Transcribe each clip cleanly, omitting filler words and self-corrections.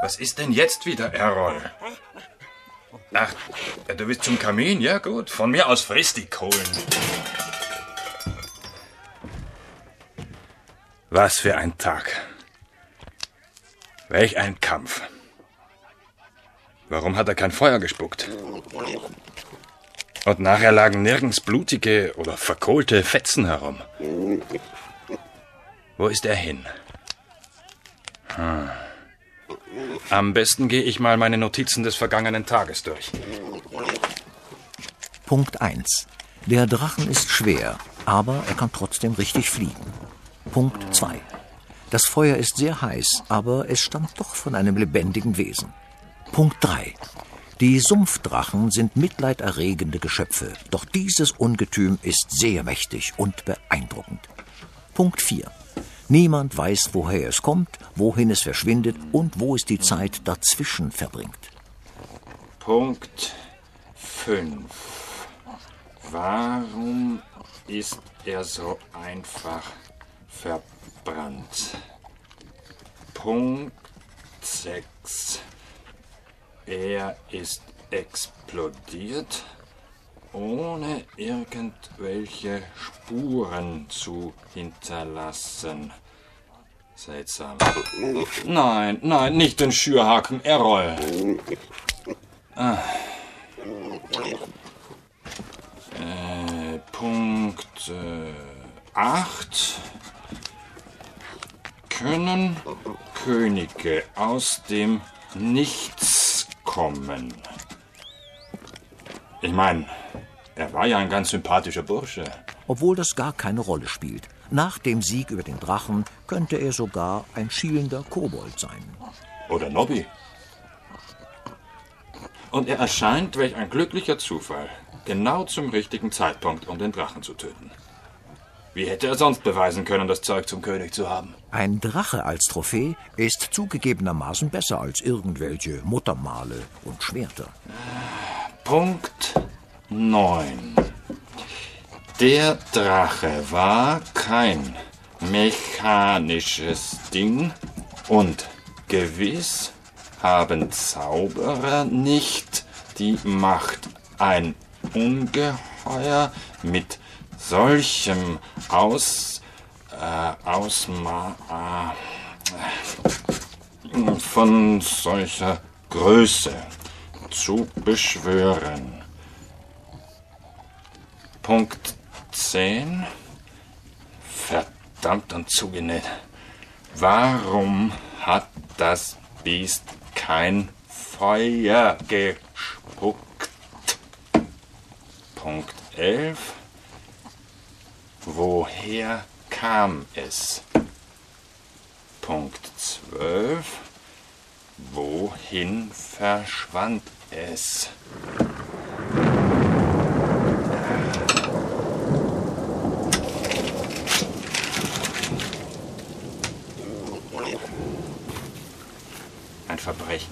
Was ist denn jetzt wieder, Errol? Ach, du willst zum Kamin? Ja gut, von mir aus friss die Kohlen. Was für ein Tag. Welch ein Kampf. Warum hat er kein Feuer gespuckt? Und nachher lagen nirgends blutige oder verkohlte Fetzen herum. Wo ist er hin? Am besten gehe ich mal meine Notizen des vergangenen Tages durch. Punkt 1. Der Drachen ist schwer, aber er kann trotzdem richtig fliegen. Punkt 2. Das Feuer ist sehr heiß, aber es stammt doch von einem lebendigen Wesen. Punkt 3. Die Sumpfdrachen sind mitleiderregende Geschöpfe, doch dieses Ungetüm ist sehr mächtig und beeindruckend. Punkt 4. Niemand weiß, woher es kommt, wohin es verschwindet und wo es die Zeit dazwischen verbringt. Punkt 5. Warum ist er so einfach verbrannt? Punkt 6. Er ist explodiert, ohne irgendwelche Spuren zu hinterlassen. Seltsam. Nein, nicht den Schürhaken, Errol. Punkt 8. Können Könige aus dem Nichts kommen? Ich meine, er war ja ein ganz sympathischer Bursche. Obwohl das gar keine Rolle spielt. Nach dem Sieg über den Drachen könnte er sogar ein schielender Kobold sein. Oder Nobby. Und er erscheint, welch ein glücklicher Zufall, genau zum richtigen Zeitpunkt, um den Drachen zu töten. Wie hätte er sonst beweisen können, das Zeug zum König zu haben? Ein Drache als Trophäe ist zugegebenermaßen besser als irgendwelche Muttermale und Schwerter. Punkt 9. Der Drache war kein mechanisches Ding und gewiss haben Zauberer nicht die Macht, ein Ungeheuer mit solchem von solcher Größe zu beschwören. Punkt 10. Verdammt und zugenäht. Warum hat das Biest kein Feuer gespuckt? Punkt 11. Woher kam es? Punkt 12. Wohin verschwand es? Ein Verbrechen.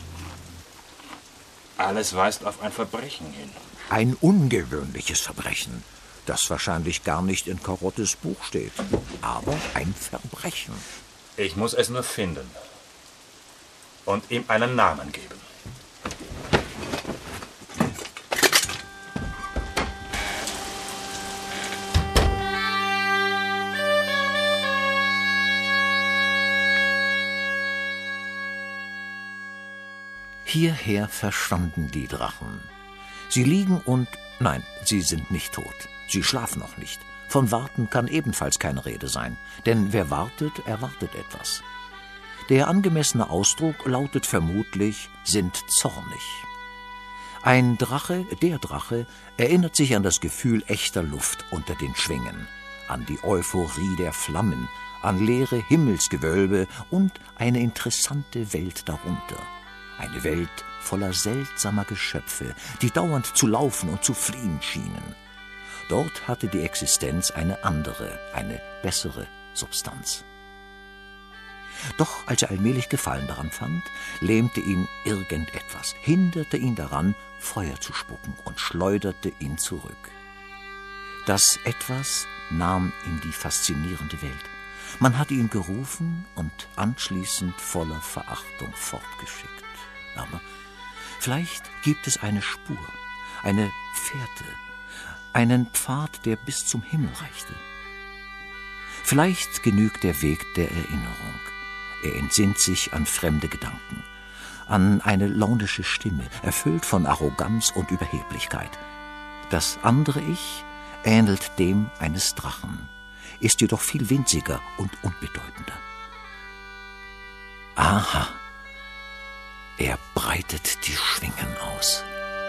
Alles weist auf ein Verbrechen hin. Ein ungewöhnliches Verbrechen, das wahrscheinlich gar nicht in Karottes Buch steht. Aber ein Verbrechen. Ich muss es nur finden. Und ihm einen Namen geben. Hierher verschwanden die Drachen. Sie liegen und... Nein, sie sind nicht tot. Sie schlafen noch nicht. Von Warten kann ebenfalls keine Rede sein. Denn wer wartet, erwartet etwas. Der angemessene Ausdruck lautet vermutlich, sind zornig. Ein Drache, der Drache, erinnert sich an das Gefühl echter Luft unter den Schwingen, an die Euphorie der Flammen, an leere Himmelsgewölbe und eine interessante Welt darunter. Eine Welt voller seltsamer Geschöpfe, die dauernd zu laufen und zu fliehen schienen. Dort hatte die Existenz eine andere, eine bessere Substanz. Doch als er allmählich Gefallen daran fand, lähmte ihn irgendetwas, hinderte ihn daran, Feuer zu spucken und schleuderte ihn zurück. Das Etwas nahm ihm die faszinierende Welt, Man hat ihn gerufen und anschließend voller Verachtung fortgeschickt. Aber vielleicht gibt es eine Spur, eine Fährte, einen Pfad, der bis zum Himmel reichte. Vielleicht genügt der Weg der Erinnerung. Er entsinnt sich an fremde Gedanken, an eine launische Stimme, erfüllt von Arroganz und Überheblichkeit. Das andere Ich ähnelt dem eines Drachen, ist jedoch viel winziger und unbedeutender. Aha, er breitet die Schwingen aus.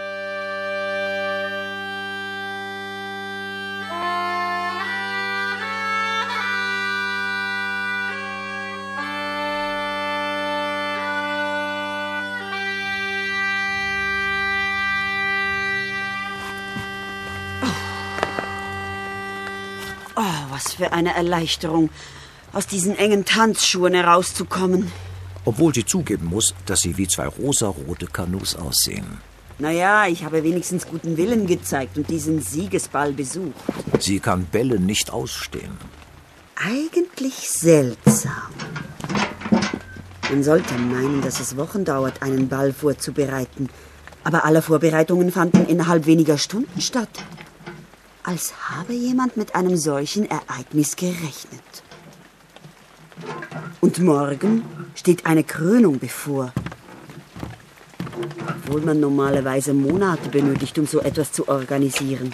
Was für eine Erleichterung, aus diesen engen Tanzschuhen herauszukommen. Obwohl sie zugeben muss, dass sie wie zwei rosarote Kanus aussehen. Naja, ich habe wenigstens guten Willen gezeigt und diesen Siegesball besucht. Sie kann Bälle nicht ausstehen. Eigentlich seltsam. Man sollte meinen, dass es Wochen dauert, einen Ball vorzubereiten. Aber alle Vorbereitungen fanden innerhalb weniger Stunden statt. Als habe jemand mit einem solchen Ereignis gerechnet. Und morgen steht eine Krönung bevor. Obwohl man normalerweise Monate benötigt, um so etwas zu organisieren.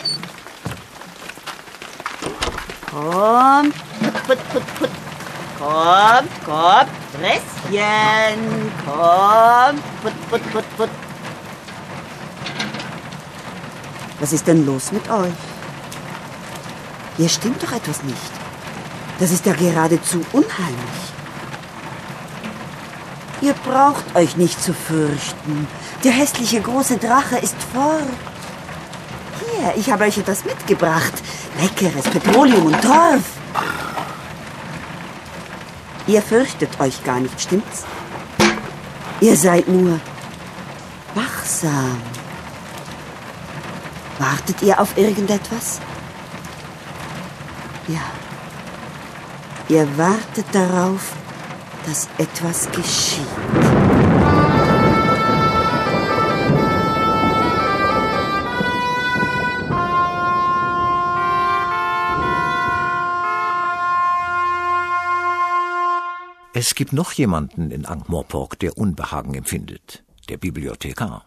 Kommt, put, put, put. Kommt, Fresschen. Kommt, put, put, put. Was ist denn los mit euch? Hier stimmt doch etwas nicht. Das ist ja geradezu unheimlich. Ihr braucht euch nicht zu fürchten. Der hässliche große Drache ist fort. Hier, ich habe euch etwas mitgebracht. Leckeres Petroleum und Torf. Ihr fürchtet euch gar nicht, stimmt's? Ihr seid nur wachsam. Wartet ihr auf irgendetwas? Ja. Ihr wartet darauf, dass etwas geschieht. Es gibt noch jemanden in Ankh-Morpork, der Unbehagen empfindet, der Bibliothekar.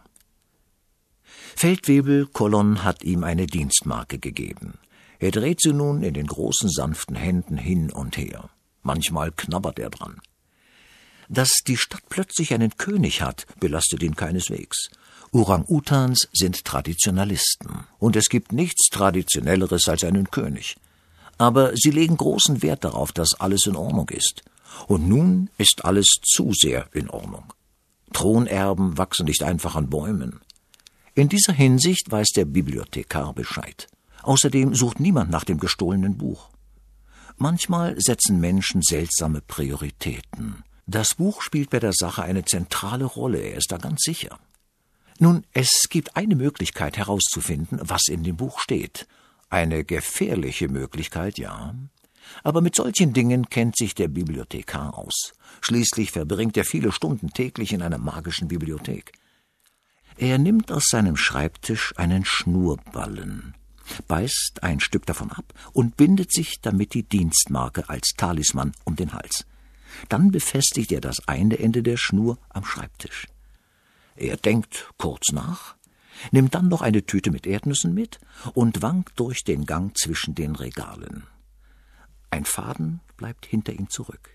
Feldwebel Kolon hat ihm eine Dienstmarke gegeben. Er dreht sie nun in den großen, sanften Händen hin und her. Manchmal knabbert er dran. Dass die Stadt plötzlich einen König hat, belastet ihn keineswegs. Orang-Utans sind Traditionalisten, und es gibt nichts Traditionelleres als einen König. Aber sie legen großen Wert darauf, dass alles in Ordnung ist. Und nun ist alles zu sehr in Ordnung. Thronerben wachsen nicht einfach an Bäumen. In dieser Hinsicht weiß der Bibliothekar Bescheid. Außerdem sucht niemand nach dem gestohlenen Buch. Manchmal setzen Menschen seltsame Prioritäten. Das Buch spielt bei der Sache eine zentrale Rolle, er ist da ganz sicher. Nun, es gibt eine Möglichkeit herauszufinden, was in dem Buch steht. Eine gefährliche Möglichkeit, ja. Aber mit solchen Dingen kennt sich der Bibliothekar aus. Schließlich verbringt er viele Stunden täglich in einer magischen Bibliothek. Er nimmt aus seinem Schreibtisch einen Schnurballen, beißt ein Stück davon ab und bindet sich damit die Dienstmarke als Talisman um den Hals. Dann befestigt er das eine Ende der Schnur am Schreibtisch. Er denkt kurz nach, nimmt dann noch eine Tüte mit Erdnüssen mit und wankt durch den Gang zwischen den Regalen. Ein Faden bleibt hinter ihm zurück.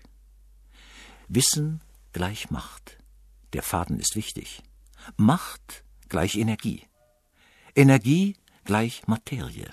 Wissen gleich Macht. Der Faden ist wichtig. Macht gleich Energie. Energie gleich Materie.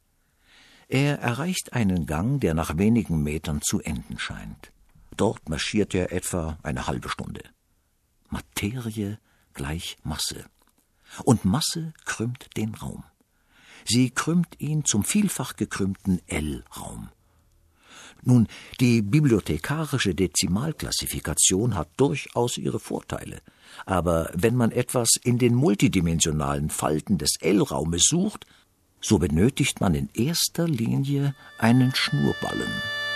Er erreicht einen Gang, der nach wenigen Metern zu enden scheint. Dort marschiert er etwa eine halbe Stunde. Materie gleich Masse. Und Masse krümmt den Raum. Sie krümmt ihn zum vielfach gekrümmten L-Raum. Nun, die bibliothekarische Dezimalklassifikation hat durchaus ihre Vorteile. Aber wenn man etwas in den multidimensionalen Falten des L-Raumes sucht, so benötigt man in erster Linie einen Schnurballen.